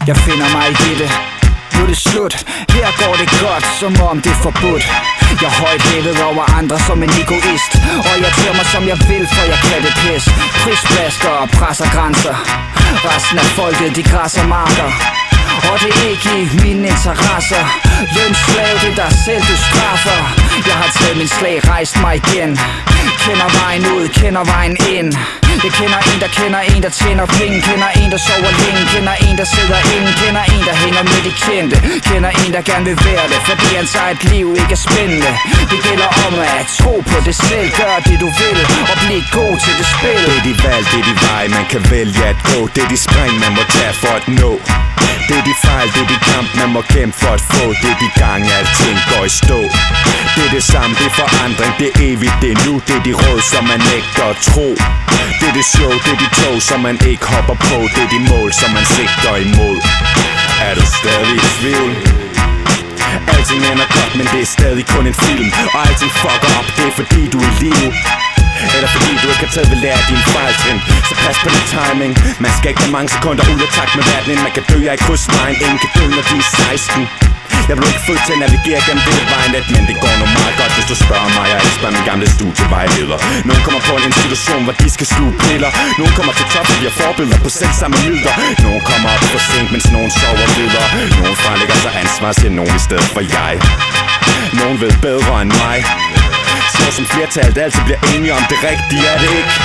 Jeg finder mig i dette. Nu er det slut, her går det godt, som om det er forbudt. Jeg er højt hævet over andre som en egoist, og jeg tager mig som jeg vil, for jeg kan det pis. Prisplasker og presser grænser. Resten af folket, de græsser marker, og det er ikke i mine interesser. Lønslav, det er dig selv, du straffer. Jeg har taget min slag, rejst mig igen. Kender vejen ud, kender vejen ind. Jeg kender en, der kender en, der tjener penge. Kender en, der sover længe. Kender en, der sidder inde. Kender en, der hænger med de kendte. Kender en, der gerne vil være det, fordi hans eget liv ikke er spændende. Det gælder om at tro på det selv. Gør det du vil, og bliv god til det spil. Det er de valg, det er de vej, man kan vælge at gå. Det er de spring, man må tage for at nå. Det er de fejl, det er de kamp, man må kæmpe for at få. Det er de gange, alting går i stå. Det er det samme, det er forandring, det er evigt, det er nu. Det er de råd, som man nægter at tro. Det er det show, det er de tog, som man ikke hopper på. Det er de mål, som man sigter imod. Er du stadig i tvivl? Alting ender godt, men det er stadig kun en film. Og alting fucker op, det er fordi du er i live. Eller fordi du ikke har taget ved lære dine fejltrin. Så pas på din timing. Man skal ikke have mange sekunder ud af takt med verdenen. Man kan dø af i krydsvejen, ingen kan dø når de er 16. Jeg blev ikke født til at navigere gennem det vejnet, men det går nu meget godt, hvis du spørger mig. Jeg ikke spørger min gamle studievejleder. Nogen kommer på en institution, hvor de skal sluge piller. Nogen kommer til top, og bliver forbilleder på selvsamme midler. Nogen kommer op for sent, mens nogen sover videre. Nogen fralægger sig ansvar, siger nogen i stedet for jeg. Nogen ved bedre end mig. Så som flertallet altid bliver enige om det rigtige, er det ikke?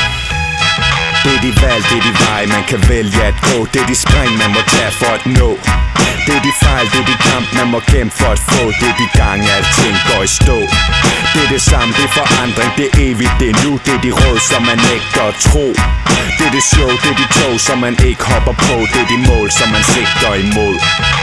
Det er de valg, det er de vej, man kan vælge at gå. Det er de spring, man må tage for at nå. Det er de fejl, det er de kamp, man må kæmpe for at få. Det er de gange, alting går i stå. Det er det samme, det er forandring, det er evigt, det er nu. Det er de råd, som man nægter at tro. Det er det show, det er de tog, som man ikke hopper på. Det er de mål, som man sigter imod.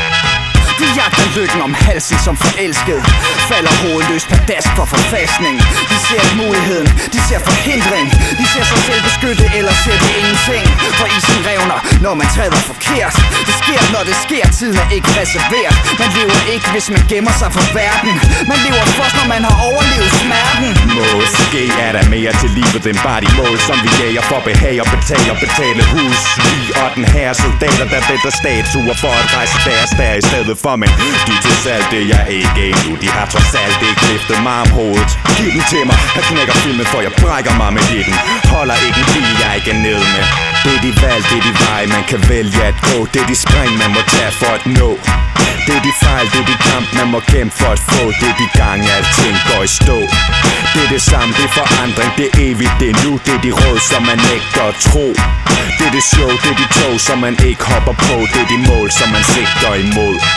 De jagter lykken om halsen som forelsket. Falder hovedløst på dask for forfastning. De ser ikke muligheden, de ser forhindring. De ser sig selv beskytte, eller ser de ingenting. For isen revner, når man træder forkert. Det sker, når det sker, tiden er ikke reserveret. Man lever ikke, hvis man gemmer sig for verden. Man lever først, når man har overlevet smerten. Måske er der mere til livet end bare de mål, som vi jager for behag og betale hus. Vi og den her soldater, der vælter statuer for at rejse deres der i stedet for. Men de til salg, det jeg ikke endnu. De har trods alt ikke kliftet mig om hovedet. Giv den til mig, jeg knækker filmen, for jeg brækker mig med den. Holder ikke en bil, jeg ikke er nede med. Det er de valg, det er de vej, man kan vælge at gå. Det er de spring, man må tage for at nå. Det er de fejl, det er de kamp, man må kæmpe for at få. Det er de gange, alting går i stå. Det er det samme, det er forandring, det er evigt, det er nu. Det er de råd, som man nægter at tro. Det er det show, det er de tog, som man ikke hopper på. Det er de mål, som man sigter imod.